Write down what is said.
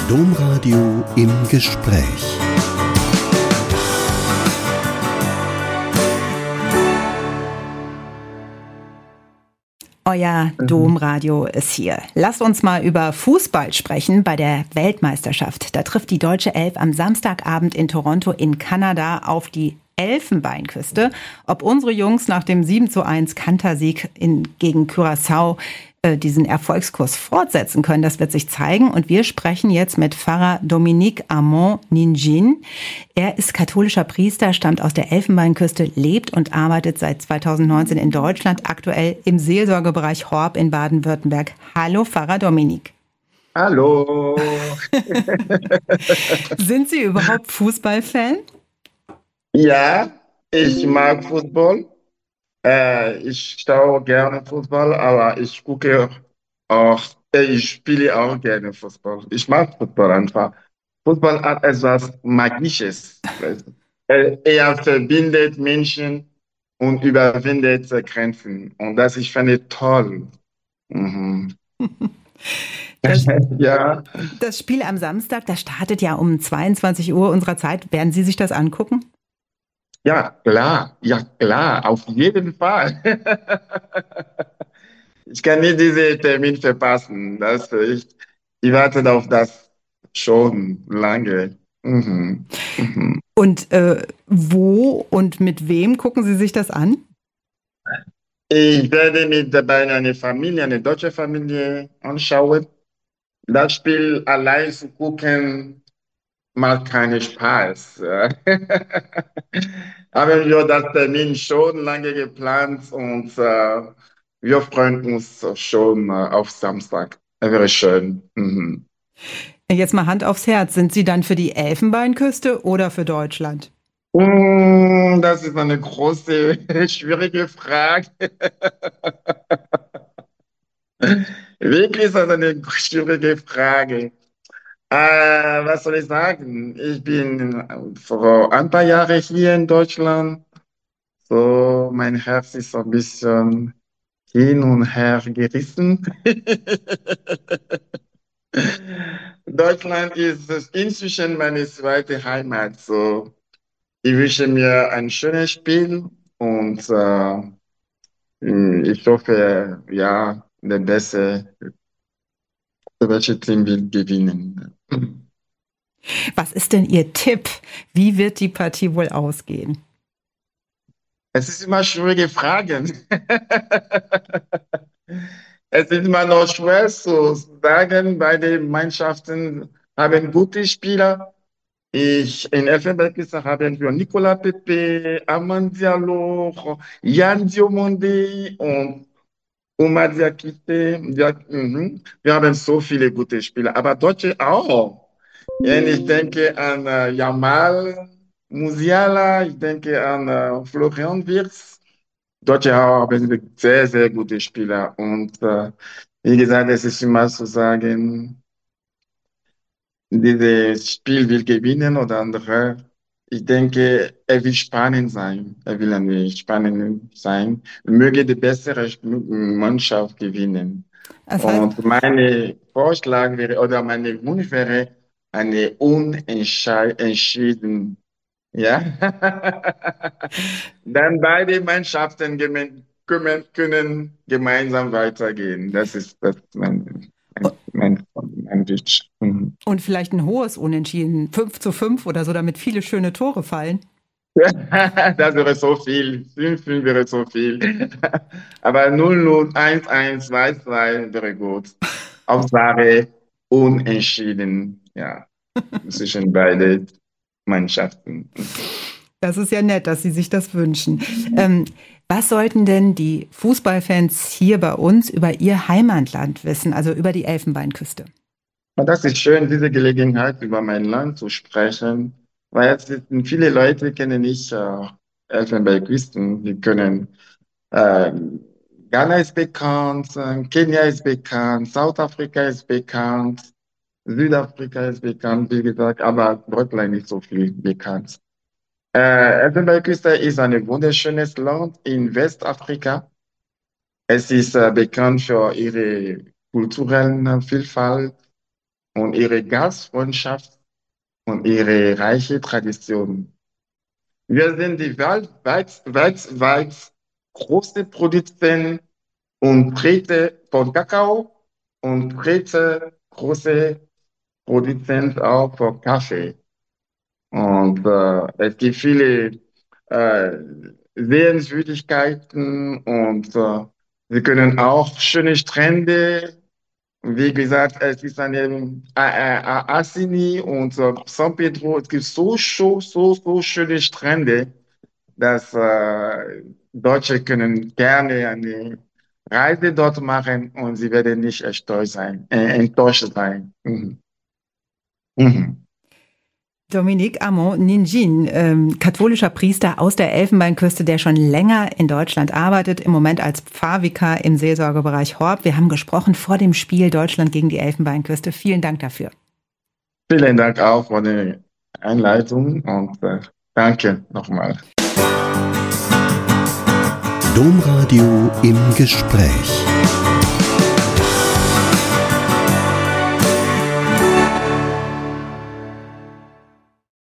Domradio im Gespräch. Euer Domradio ist hier. Lasst uns mal über Fußball sprechen bei der Weltmeisterschaft. Da trifft die deutsche Elf am Samstagabend in Toronto in Kanada auf die Elfenbeinküste. Ob unsere Jungs nach dem 7:1 Kantersieg gegen Curaçao diesen Erfolgskurs fortsetzen können, das wird sich zeigen. Und wir sprechen jetzt mit Pfarrer Dominique Armand-Ningin. Er ist katholischer Priester, stammt aus der Elfenbeinküste, lebt und arbeitet seit 2019 in Deutschland, aktuell im Seelsorgebereich Horb in Baden-Württemberg. Hallo, Pfarrer Dominique. Hallo. Sind Sie überhaupt Fußballfan? Ja, ich mag Fußball. Ich schaue gerne Fußball, aber ich gucke auch, ich spiele auch gerne Fußball. Ich mag Fußball einfach. Fußball hat etwas Magisches. Er verbindet Menschen und überwindet Grenzen. Und das ich finde toll. Mhm. Ja, Das Spiel am Samstag, das startet ja um 22 Uhr unserer Zeit. Werden Sie sich das angucken? ja klar, auf jeden Fall. Ich kann nicht diesen Termin verpassen. Ich warte auf das schon lange. Mhm. Mhm. Und wo und mit wem gucken Sie sich das an? Ich werde mit dabei eine Familie, eine deutsche Familie anschauen. Das Spiel allein zu gucken macht keinen Spaß. Haben wir das Termin schon lange geplant und wir freuen uns schon auf Samstag. Das wäre schön. Mhm. Jetzt mal Hand aufs Herz. Sind Sie dann für die Elfenbeinküste oder für Deutschland? Das ist eine große, schwierige Frage. Wirklich ist das eine schwierige Frage. Was soll ich sagen? Ich bin vor ein paar Jahren hier in Deutschland. So, mein Herz ist so ein bisschen hin und her gerissen. Deutschland ist inzwischen meine zweite Heimat. So, ich wünsche mir ein schönes Spiel und ich hoffe, ja, der beste Team will gewinnen. Was ist denn Ihr Tipp? Wie wird die Partie wohl ausgehen? Es ist immer schwierige Fragen. Es ist immer noch schwer zu sagen, beide Mannschaften haben gute Spieler. In Elfenbeinküste haben wir Nicolas Pepe, Amand Diallo, Yan Diomande und Oumar Diakité. Ja, wir haben so viele gute Spieler, aber Deutsche auch. Ja, ich denke an Yamal Musiala, ich denke an Florian Wirtz. Deutsche haben sehr, sehr gute Spieler. Und wie gesagt, es ist immer zu sagen, dieses Spiel will gewinnen oder andere. Ich denke, er will spannend sein. Er will spannend sein. Möge die bessere Mannschaft gewinnen. Das heißt, Und meine Vorschlag wäre, oder meine Wunsch wäre, eine unentschieden. Ja. Dann beide Mannschaften können gemeinsam weitergehen. Das ist mein Wunsch. Mhm. und vielleicht ein hohes Unentschieden, 5:5 oder so, damit viele schöne Tore fallen. Das wäre so viel. 5-5 wäre so viel. Aber 0-0, 1-1, 2-2 wäre gut. Hauptsache unentschieden. Ja, zwischen beide Mannschaften. Das ist ja nett, dass Sie sich das wünschen. Was sollten denn die Fußballfans hier bei uns über ihr Heimatland wissen, also über die Elfenbeinküste? Und das ist schön, diese Gelegenheit über mein Land zu sprechen, weil viele Leute kennen nicht Elfenbeinküsten. Die können äh, Ghana ist bekannt, Kenia ist bekannt, Südafrika ist bekannt, Südafrika ist bekannt, wie gesagt, aber Deutschland nicht so viel bekannt. Elfenbeinküste ist ein wunderschönes Land in Westafrika. Es ist bekannt für ihre kulturelle Vielfalt. und ihre Gastfreundschaft und ihre reiche Tradition. Wir sind die weltweit größte Produzent und dritte von Kakao und dritte große Produzent auch von Kaffee. Und es gibt viele äh, Sehenswürdigkeiten und wir können auch schöne Strände. Wie gesagt, es ist eine Assini und San Pedro. Es gibt so schöne Strände, dass Deutsche können gerne eine Reise dort machen und sie werden nicht enttäuscht sein. Mhm. Mhm. Dominique Amon Ninjin, katholischer Priester aus der Elfenbeinküste, der schon länger in Deutschland arbeitet, im Moment als Pfarrvikar im Seelsorgebereich Horb. Wir haben gesprochen vor dem Spiel Deutschland gegen die Elfenbeinküste. Vielen Dank dafür. Vielen Dank auch für die Einleitung und danke nochmal. Domradio im Gespräch.